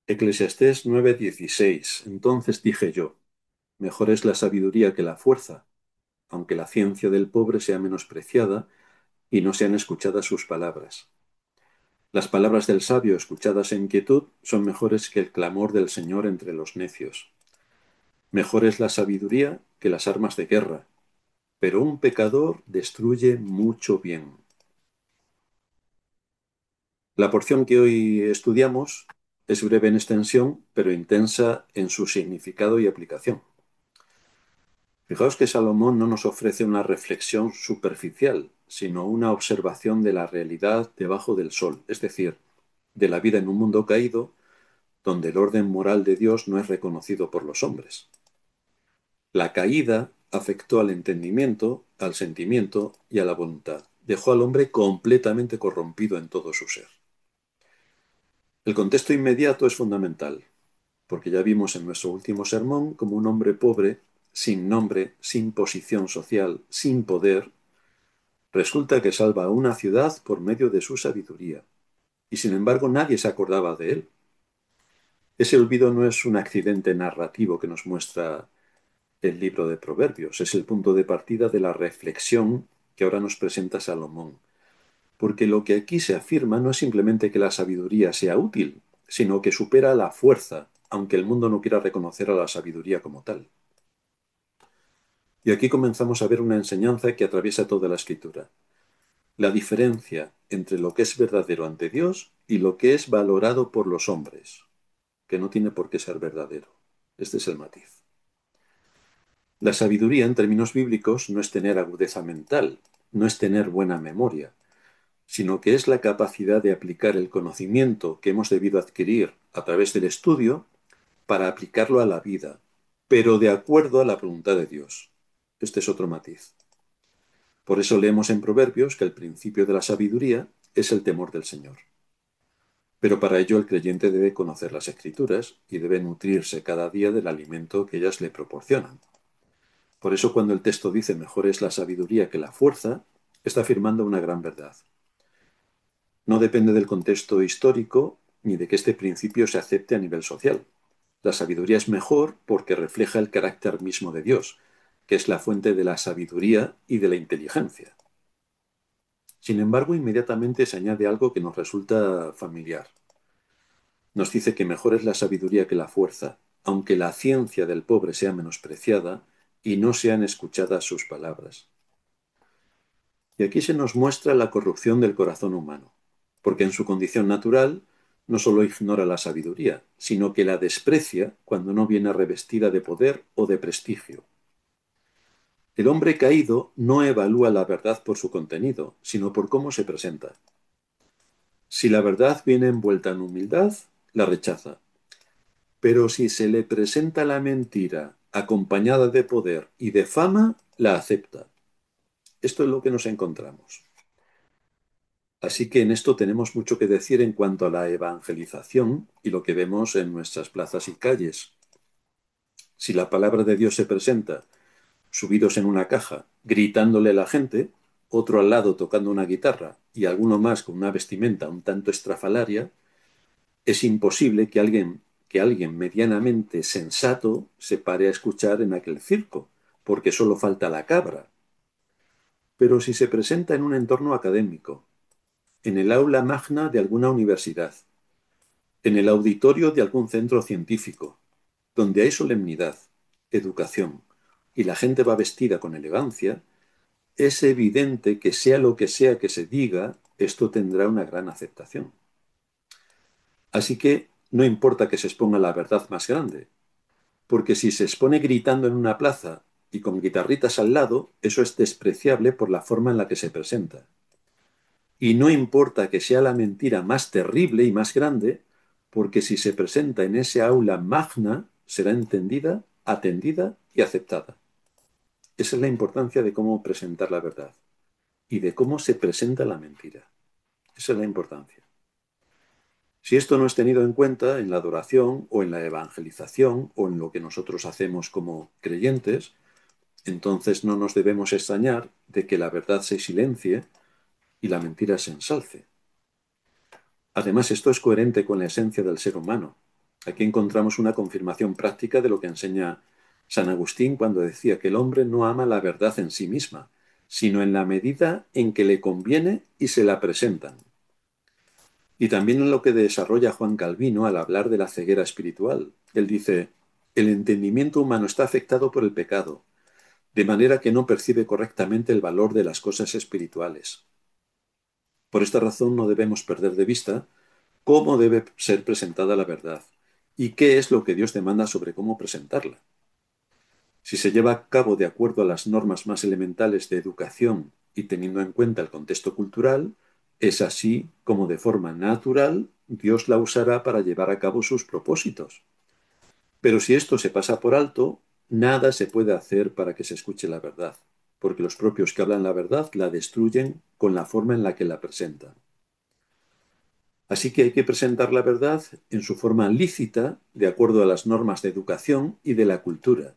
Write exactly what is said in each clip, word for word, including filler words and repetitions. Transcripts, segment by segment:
Eclesiastés nueve dieciséis. Entonces dije yo, mejor es la sabiduría que la fuerza, aunque la ciencia del pobre sea menospreciada y no sean escuchadas sus palabras. Las palabras del sabio escuchadas en quietud son mejores que el clamor del Señor entre los necios. Mejor es la sabiduría que las armas de guerra, pero un pecador destruye mucho bien. La porción que hoy estudiamos es breve en extensión, pero intensa en su significado y aplicación. Fijaos que Salomón no nos ofrece una reflexión superficial, sino una observación de la realidad debajo del sol, es decir, de la vida en un mundo caído donde el orden moral de Dios no es reconocido por los hombres. La caída afectó al entendimiento, al sentimiento y a la voluntad. Dejó al hombre completamente corrompido en todo su ser. El contexto inmediato es fundamental, porque ya vimos en nuestro último sermón como un hombre pobre, sin nombre, sin posición social, sin poder, resulta que salva a una ciudad por medio de su sabiduría, y sin embargo nadie se acordaba de él. Ese olvido no es un accidente narrativo que nos muestra el libro de Proverbios, es el punto de partida de la reflexión que ahora nos presenta Salomón. Porque lo que aquí se afirma no es simplemente que la sabiduría sea útil, sino que supera la fuerza, aunque el mundo no quiera reconocer a la sabiduría como tal. Y aquí comenzamos a ver una enseñanza que atraviesa toda la escritura. La diferencia entre lo que es verdadero ante Dios y lo que es valorado por los hombres, que no tiene por qué ser verdadero. Este es el matiz. La sabiduría, en términos bíblicos, no es tener agudeza mental, no es tener buena memoria, sino que es la capacidad de aplicar el conocimiento que hemos debido adquirir a través del estudio para aplicarlo a la vida, pero de acuerdo a la voluntad de Dios. Este es otro matiz. Por eso leemos en Proverbios que el principio de la sabiduría es el temor del Señor. Pero para ello el creyente debe conocer las Escrituras y debe nutrirse cada día del alimento que ellas le proporcionan. Por eso cuando el texto dice mejor es la sabiduría que la fuerza, está afirmando una gran verdad. No depende del contexto histórico ni de que este principio se acepte a nivel social. La sabiduría es mejor porque refleja el carácter mismo de Dios, que es la fuente de la sabiduría y de la inteligencia. Sin embargo, inmediatamente se añade algo que nos resulta familiar. Nos dice que mejor es la sabiduría que la fuerza, aunque la ciencia del pobre sea menospreciada y no sean escuchadas sus palabras. Y aquí se nos muestra la corrupción del corazón humano, porque en su condición natural no solo ignora la sabiduría, sino que la desprecia cuando no viene revestida de poder o de prestigio. El hombre caído no evalúa la verdad por su contenido, sino por cómo se presenta. Si la verdad viene envuelta en humildad, la rechaza. Pero si se le presenta la mentira acompañada de poder y de fama, la acepta. Esto es lo que nos encontramos. Así que en esto tenemos mucho que decir en cuanto a la evangelización y lo que vemos en nuestras plazas y calles. Si la palabra de Dios se presenta subidos en una caja, gritándole a la gente, otro al lado tocando una guitarra y alguno más con una vestimenta un tanto estrafalaria, es imposible que alguien, que alguien medianamente sensato se pare a escuchar en aquel circo, porque solo falta la cabra. Pero si se presenta en un entorno académico, en el aula magna de alguna universidad, en el auditorio de algún centro científico, donde hay solemnidad, educación, y la gente va vestida con elegancia, es evidente que sea lo que sea que se diga, esto tendrá una gran aceptación. Así que no importa que se exponga la verdad más grande, porque si se expone gritando en una plaza y con guitarritas al lado, eso es despreciable por la forma en la que se presenta. Y no importa que sea la mentira más terrible y más grande, porque si se presenta en ese aula magna, será entendida, atendida y aceptada. Esa es la importancia de cómo presentar la verdad y de cómo se presenta la mentira. Esa es la importancia. Si esto no es tenido en cuenta en la adoración o en la evangelización o en lo que nosotros hacemos como creyentes, entonces no nos debemos extrañar de que la verdad se silencie y la mentira se ensalce. Además, esto es coherente con la esencia del ser humano. Aquí encontramos una confirmación práctica de lo que enseña San Agustín cuando decía que el hombre no ama la verdad en sí misma, sino en la medida en que le conviene y se la presentan. Y también en lo que desarrolla Juan Calvino al hablar de la ceguera espiritual. Él dice, el entendimiento humano está afectado por el pecado, de manera que no percibe correctamente el valor de las cosas espirituales. Por esta razón no debemos perder de vista cómo debe ser presentada la verdad y qué es lo que Dios demanda sobre cómo presentarla. Si se lleva a cabo de acuerdo a las normas más elementales de educación y teniendo en cuenta el contexto cultural, es así como de forma natural Dios la usará para llevar a cabo sus propósitos. Pero si esto se pasa por alto, nada se puede hacer para que se escuche la verdad, porque los propios que hablan la verdad la destruyen con la forma en la que la presentan. Así que hay que presentar la verdad en su forma lícita, de acuerdo a las normas de educación y de la cultura.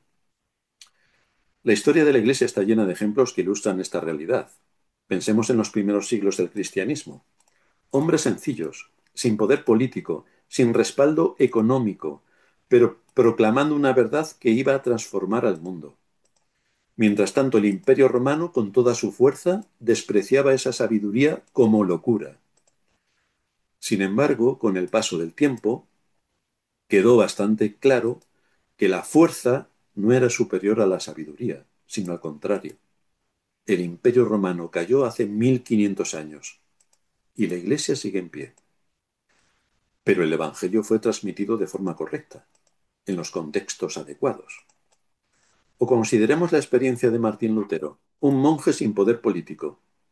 La historia de la Iglesia está llena de ejemplos que ilustran esta realidad. Pensemos en los primeros siglos del cristianismo. Hombres sencillos, sin poder político, sin respaldo económico, pero proclamando una verdad que iba a transformar al mundo. Mientras tanto, el Imperio Romano, con toda su fuerza, despreciaba esa sabiduría como locura. Sin embargo, con el paso del tiempo, quedó bastante claro que la fuerza no era superior a la sabiduría, sino al contrario. El Imperio Romano cayó hace mil quinientos años y la Iglesia sigue en pie. Pero el Evangelio fue transmitido de forma correcta, en los contextos adecuados. O consideremos la experiencia de Martín Lutero, un monje sin poder político,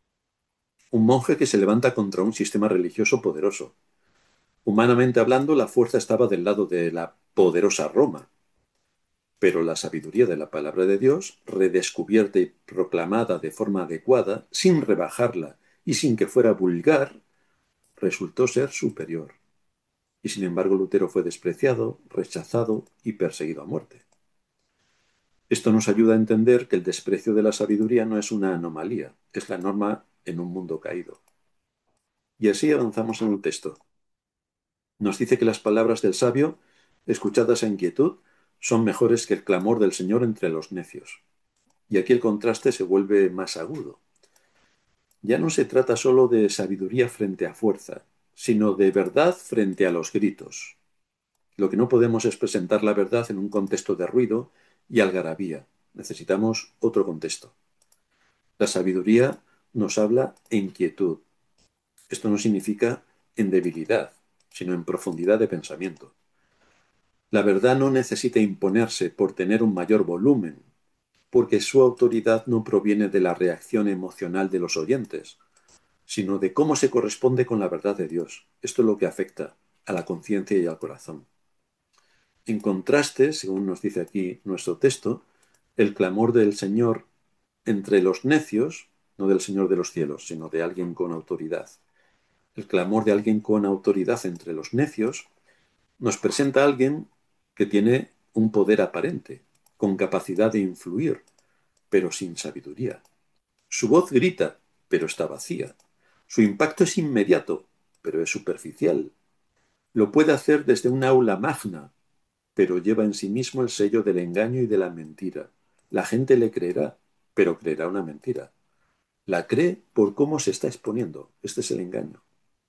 un monje que se levanta contra un sistema religioso poderoso. Humanamente hablando, la fuerza estaba del lado de la poderosa Roma, pero la sabiduría de la palabra de Dios, redescubierta y proclamada de forma adecuada, sin rebajarla y sin que fuera vulgar, resultó ser superior. Y sin embargo Lutero fue despreciado, rechazado y perseguido a muerte. Esto nos ayuda a entender que el desprecio de la sabiduría no es una anomalía, es la norma en un mundo caído. Y así avanzamos en el texto. Nos dice que las palabras del sabio, escuchadas en quietud, son mejores que el clamor del Señor entre los necios. Y aquí el contraste se vuelve más agudo. Ya no se trata solo de sabiduría frente a fuerza, sino de verdad frente a los gritos. Lo que no podemos es presentar la verdad en un contexto de ruido y algarabía. Necesitamos otro contexto. La sabiduría nos habla en quietud. Esto no significa en debilidad, sino en profundidad de pensamiento. La verdad no necesita imponerse por tener un mayor volumen, porque su autoridad no proviene de la reacción emocional de los oyentes, sino de cómo se corresponde con la verdad de Dios. Esto es lo que afecta a la conciencia y al corazón. En contraste, según nos dice aquí nuestro texto, el clamor del Señor entre los necios, no del Señor de los cielos, sino de alguien con autoridad. El clamor de alguien con autoridad entre los necios nos presenta a alguien que tiene un poder aparente, con capacidad de influir, pero sin sabiduría. Su voz grita, pero está vacía. Su impacto es inmediato, pero es superficial. Lo puede hacer desde un aula magna, pero lleva en sí mismo el sello del engaño y de la mentira. La gente le creerá, pero creerá una mentira. La cree por cómo se está exponiendo. Este es el engaño.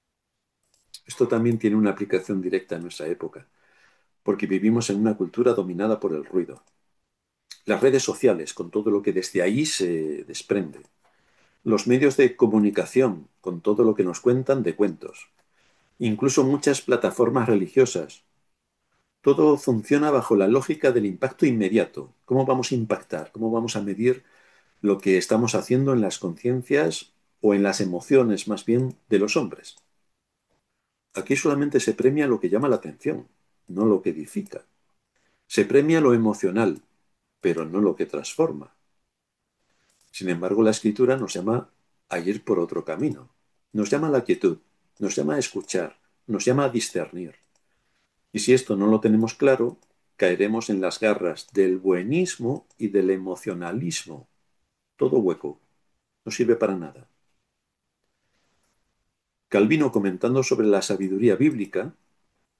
Esto también tiene una aplicación directa en nuestra época, porque vivimos en una cultura dominada por el ruido. Las redes sociales, con todo lo que desde ahí se desprende. Los medios de comunicación, con todo lo que nos cuentan de cuentos. Incluso muchas plataformas religiosas. Todo funciona bajo la lógica del impacto inmediato. ¿Cómo vamos a impactar? ¿Cómo vamos a medir lo que estamos haciendo en las conciencias o en las emociones, más bien, de los hombres? Aquí solamente se premia lo que llama la atención, no lo que edifica. Se premia lo emocional, pero no lo que transforma. Sin embargo, la escritura nos llama a ir por otro camino. Nos llama a la quietud, nos llama a escuchar, nos llama a discernir. Y si esto no lo tenemos claro, caeremos en las garras del buenismo y del emocionalismo. Todo hueco, no sirve para nada. Calvino, comentando sobre la sabiduría bíblica,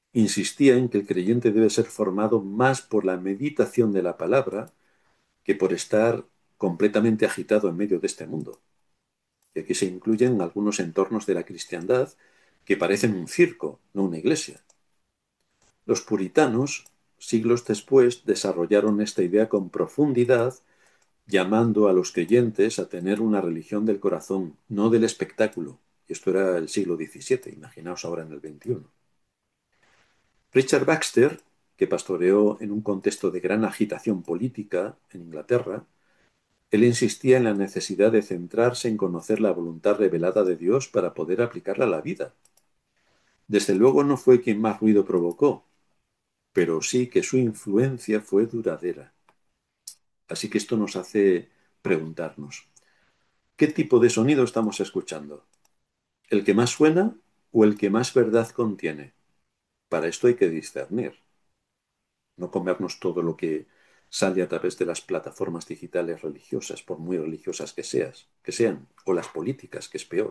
insistía en que el creyente debe ser formado más por la meditación de la palabra que por estar completamente agitado en medio de este mundo. Y aquí se incluyen algunos entornos de la cristiandad que parecen un circo, no una iglesia. Los puritanos, siglos después, desarrollaron esta idea con profundidad, llamando a los creyentes a tener una religión del corazón, no del espectáculo. Y esto era el siglo diecisiete, imaginaos ahora en el veintiuno. Richard Baxter, que pastoreó en un contexto de gran agitación política en Inglaterra, él insistía en la necesidad de centrarse en conocer la voluntad revelada de Dios para poder aplicarla a la vida. Desde luego no fue quien más ruido provocó, pero sí que su influencia fue duradera. Así que esto nos hace preguntarnos, ¿qué tipo de sonido estamos escuchando? ¿El que más suena o el que más verdad contiene? Para esto hay que discernir, no comernos todo lo que sale a través de las plataformas digitales religiosas, por muy religiosas que seas, que sean, o las políticas, que es peor.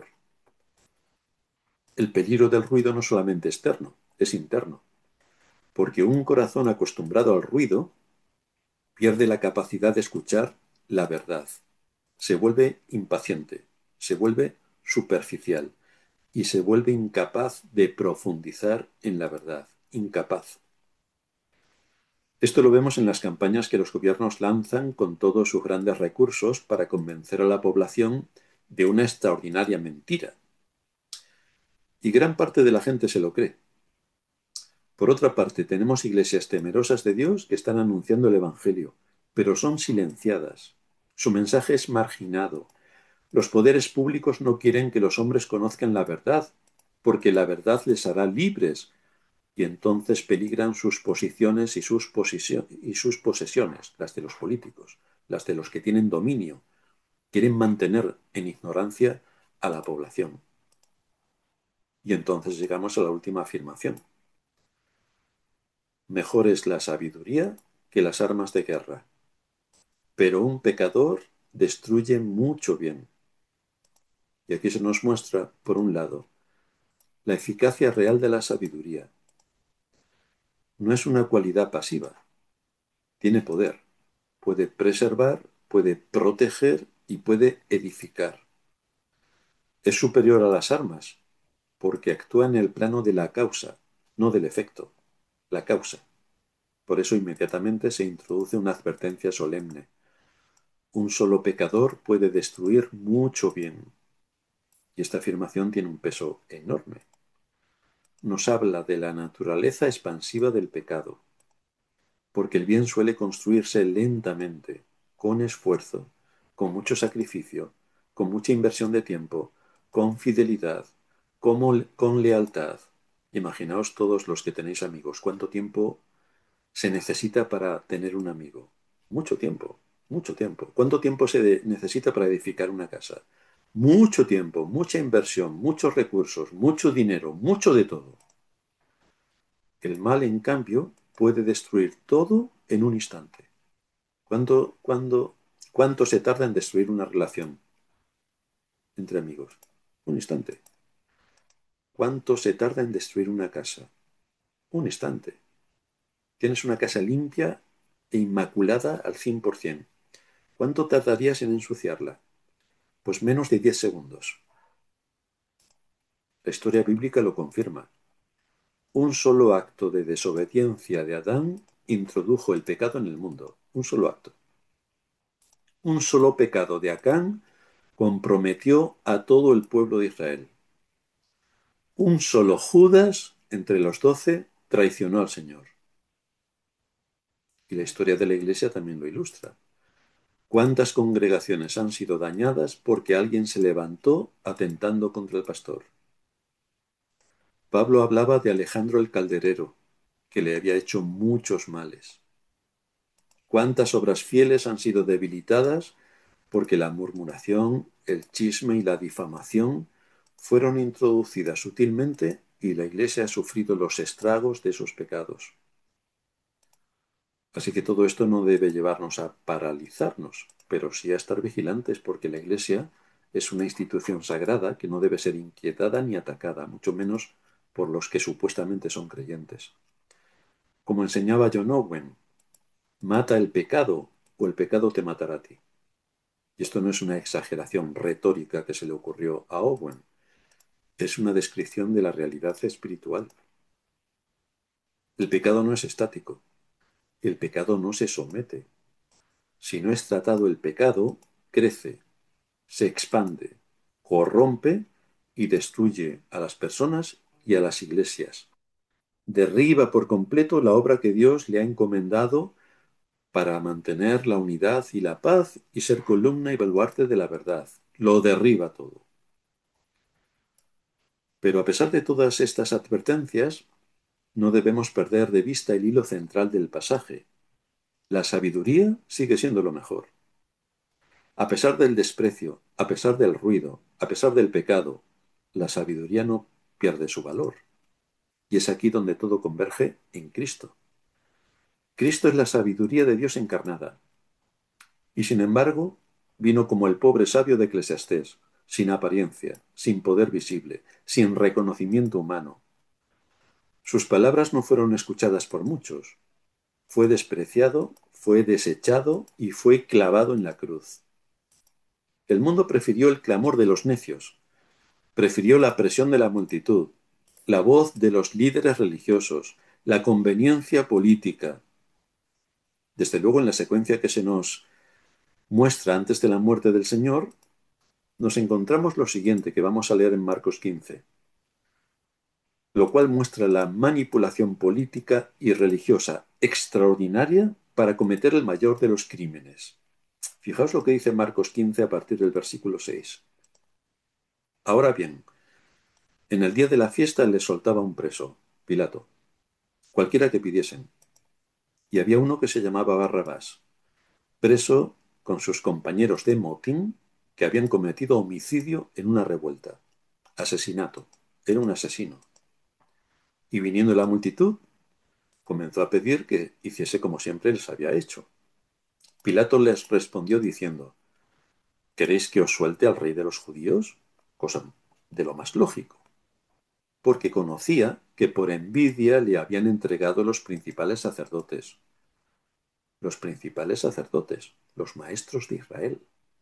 El peligro del ruido no solamente externo, es interno, porque un corazón acostumbrado al ruido pierde la capacidad de escuchar la verdad, se vuelve impaciente, se vuelve superficial y se vuelve incapaz de profundizar en la verdad, incapaz. Esto lo vemos en las campañas que los gobiernos lanzan con todos sus grandes recursos para convencer a la población de una extraordinaria mentira. Y gran parte de la gente se lo cree. Por otra parte, tenemos iglesias temerosas de Dios que están anunciando el Evangelio, pero son silenciadas. Su mensaje es marginado. Los poderes públicos no quieren que los hombres conozcan la verdad, porque la verdad les hará libres, y entonces peligran sus posiciones y sus, y sus posesiones, las de los políticos, las de los que tienen dominio. Quieren mantener en ignorancia a la población. Y entonces llegamos a la última afirmación. Mejor es la sabiduría que las armas de guerra, pero un pecador destruye mucho bien. Y aquí se nos muestra, por un lado, la eficacia real de la sabiduría. No es una cualidad pasiva, tiene poder. Puede preservar, puede proteger y puede edificar. Es superior a las armas, porque actúa en el plano de la causa, no del efecto, la causa. Por eso inmediatamente se introduce una advertencia solemne. Un solo pecador puede destruir mucho bien. Y esta afirmación tiene un peso enorme. Nos habla de la naturaleza expansiva del pecado, porque el bien suele construirse lentamente, con esfuerzo, con mucho sacrificio, con mucha inversión de tiempo, con fidelidad, con, con lealtad. Imaginaos todos los que tenéis amigos, cuánto tiempo se necesita para tener un amigo. Mucho tiempo, mucho tiempo. ¿Cuánto tiempo se de- necesita para edificar una casa? Mucho tiempo, mucha inversión, muchos recursos, mucho dinero, mucho de todo. El mal, en cambio, puede destruir todo en un instante. ¿Cuánto, cuándo- cuánto se tarda en destruir una relación entre amigos? Un instante. ¿Cuánto se tarda en destruir una casa? Un instante. Tienes una casa limpia e inmaculada al cien por ciento. ¿Cuánto tardarías en ensuciarla? Pues menos de diez segundos. La historia bíblica lo confirma. Un solo acto de desobediencia de Adán introdujo el pecado en el mundo. Un solo acto. Un solo pecado de Acán comprometió a todo el pueblo de Israel. Un solo Judas, entre los doce, traicionó al Señor. Y la historia de la Iglesia también lo ilustra. ¿Cuántas congregaciones han sido dañadas porque alguien se levantó atentando contra el pastor? Pablo hablaba de Alejandro el Calderero, que le había hecho muchos males. ¿Cuántas obras fieles han sido debilitadas porque la murmuración, el chisme y la difamación fueron introducidas sutilmente y la Iglesia ha sufrido los estragos de esos pecados? Así que todo esto no debe llevarnos a paralizarnos, pero sí a estar vigilantes, porque la Iglesia es una institución sagrada que no debe ser inquietada ni atacada, mucho menos por los que supuestamente son creyentes. Como enseñaba John Owen, mata el pecado o el pecado te matará a ti. Y esto no es una exageración retórica que se le ocurrió a Owen, es una descripción de la realidad espiritual. El pecado no es estático, el pecado no se somete. Si no es tratado el pecado, crece, se expande, corrompe y destruye a las personas y a las iglesias. Derriba por completo la obra que Dios le ha encomendado para mantener la unidad y la paz y ser columna y baluarte de la verdad. Lo derriba todo. Pero a pesar de todas estas advertencias, no debemos perder de vista el hilo central del pasaje. La sabiduría sigue siendo lo mejor. A pesar del desprecio, a pesar del ruido, a pesar del pecado, la sabiduría no pierde su valor. Y es aquí donde todo converge en Cristo. Cristo es la sabiduría de Dios encarnada. Y sin embargo, vino como el pobre sabio de Eclesiastés, sin apariencia, sin poder visible, sin reconocimiento humano. Sus palabras no fueron escuchadas por muchos. Fue despreciado, fue desechado y fue clavado en la cruz. El mundo prefirió el clamor de los necios, prefirió la presión de la multitud, la voz de los líderes religiosos, la conveniencia política. Desde luego, en la secuencia que se nos muestra antes de la muerte del Señor, nos encontramos lo siguiente que vamos a leer en Marcos quince, lo cual muestra la manipulación política y religiosa extraordinaria para cometer el mayor de los crímenes. Fijaos lo que dice Marcos quince a partir del versículo seis. Ahora bien, en el día de la fiesta les soltaba un preso, Pilato, cualquiera que pidiesen, y había uno que se llamaba Barrabás, preso con sus compañeros de motín que habían cometido homicidio en una revuelta, asesinato, era un asesino. Y viniendo la multitud, comenzó a pedir que hiciese como siempre les había hecho. Pilato les respondió diciendo, ¿queréis que os suelte al rey de los judíos? Cosa de lo más lógico, porque conocía que por envidia le habían entregado los principales sacerdotes. Los principales sacerdotes, los maestros de Israel.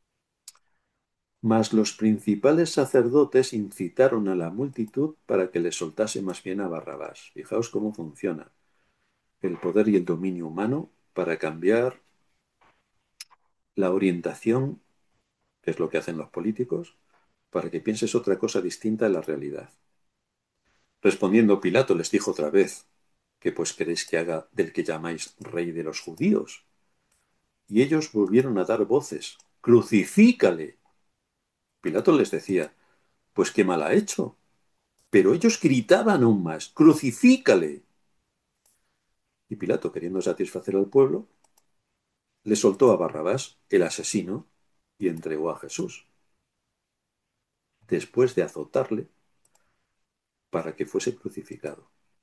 Mas los principales sacerdotes incitaron a la multitud para que le soltase más bien a Barrabás. Fijaos cómo funciona el poder y el dominio humano para cambiar la orientación, que es lo que hacen los políticos, para que pienses otra cosa distinta de la realidad. Respondiendo Pilato les dijo otra vez, ¿qué pues queréis que haga del que llamáis rey de los judíos? Y ellos volvieron a dar voces, ¡crucifícale! Pilato les decía, pues qué mal ha hecho. Pero ellos gritaban aún más, ¡crucifícale! Y Pilato, queriendo satisfacer al pueblo, le soltó a Barrabás, el asesino, y entregó a Jesús, después de azotarle para que fuese crucificado.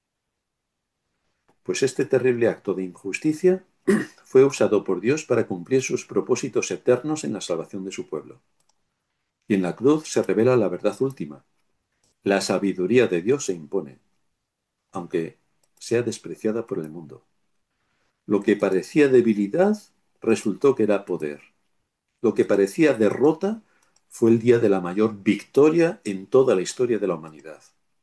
Pues este terrible acto de injusticia fue usado por Dios para cumplir sus propósitos eternos en la salvación de su pueblo. Y en la cruz se revela la verdad última. La sabiduría de Dios se impone, aunque sea despreciada por el mundo. Lo que parecía debilidad resultó que era poder. Lo que parecía derrota fue el día de la mayor victoria en toda la historia de la humanidad.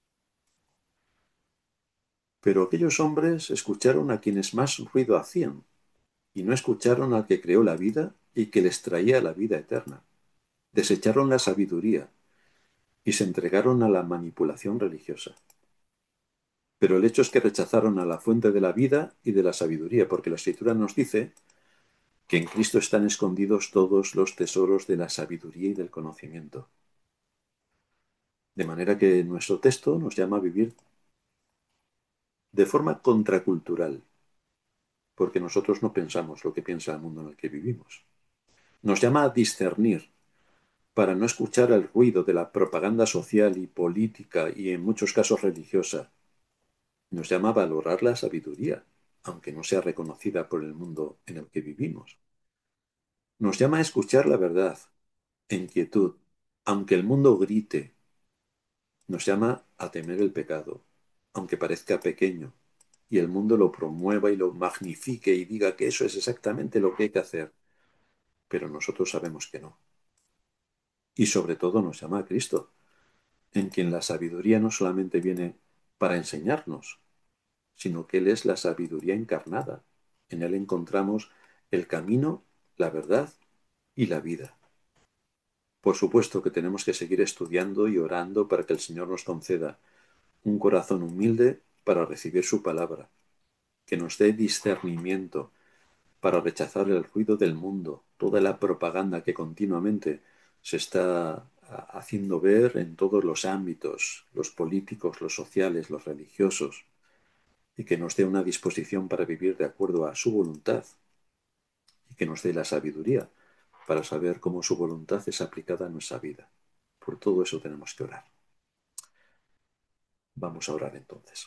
Pero aquellos hombres escucharon a quienes más ruido hacían, y no escucharon al que creó la vida y que les traía la vida eterna. Desecharon la sabiduría y se entregaron a la manipulación religiosa. Pero el hecho es que rechazaron a la fuente de la vida y de la sabiduría, porque la Escritura nos dice que en Cristo están escondidos todos los tesoros de la sabiduría y del conocimiento. De manera que nuestro texto nos llama a vivir de forma contracultural, porque nosotros no pensamos lo que piensa el mundo en el que vivimos. Nos llama a discernir para no escuchar el ruido de la propaganda social y política y en muchos casos religiosa. Nos llama a valorar la sabiduría, aunque no sea reconocida por el mundo en el que vivimos. Nos llama a escuchar la verdad, en quietud, aunque el mundo grite. Nos llama a temer el pecado, aunque parezca pequeño, y el mundo lo promueva y lo magnifique y diga que eso es exactamente lo que hay que hacer, pero nosotros sabemos que no. Y sobre todo nos llama a Cristo, en quien la sabiduría no solamente viene para enseñarnos, sino que Él es la sabiduría encarnada. En Él encontramos el camino, la verdad y la vida. Por supuesto que tenemos que seguir estudiando y orando para que el Señor nos conceda un corazón humilde para recibir su palabra, que nos dé discernimiento para rechazar el ruido del mundo, toda la propaganda que continuamente se está haciendo ver en todos los ámbitos, los políticos, los sociales, los religiosos, y que nos dé una disposición para vivir de acuerdo a su voluntad y que nos dé la sabiduría para saber cómo su voluntad es aplicada a nuestra vida. Por todo eso tenemos que orar. Vamos a orar entonces.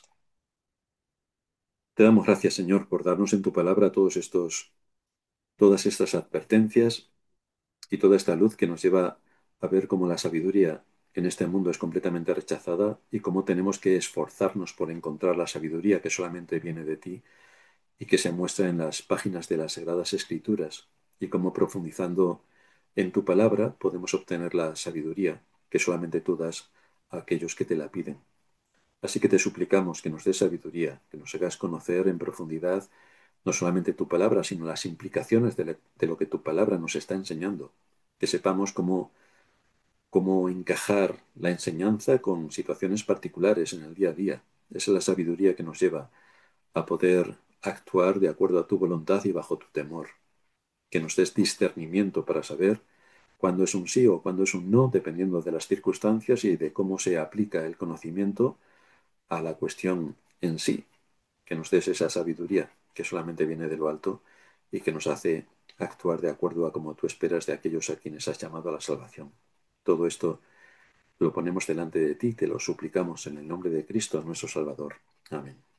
Te damos gracias, Señor, por darnos en tu palabra todos estos, todas estas advertencias y toda esta luz que nos lleva a ver cómo la sabiduría en este mundo es completamente rechazada y cómo tenemos que esforzarnos por encontrar la sabiduría que solamente viene de ti y que se muestra en las páginas de las Sagradas Escrituras, y cómo profundizando en tu palabra podemos obtener la sabiduría que solamente tú das a aquellos que te la piden. Así que te suplicamos que nos des sabiduría, que nos hagas conocer en profundidad no solamente tu palabra, sino las implicaciones de, le- de lo que tu palabra nos está enseñando, que sepamos cómo, cómo encajar la enseñanza con situaciones particulares en el día a día. Esa es la sabiduría que nos lleva a poder actuar de acuerdo a tu voluntad y bajo tu temor. Que nos des discernimiento para saber cuándo es un sí o cuándo es un no, dependiendo de las circunstancias y de cómo se aplica el conocimiento a la cuestión en sí. Que nos des esa sabiduría que solamente viene de lo alto y que nos hace actuar de acuerdo a como tú esperas de aquellos a quienes has llamado a la salvación. Todo esto lo ponemos delante de ti, te lo suplicamos en el nombre de Cristo, nuestro Salvador. Amén.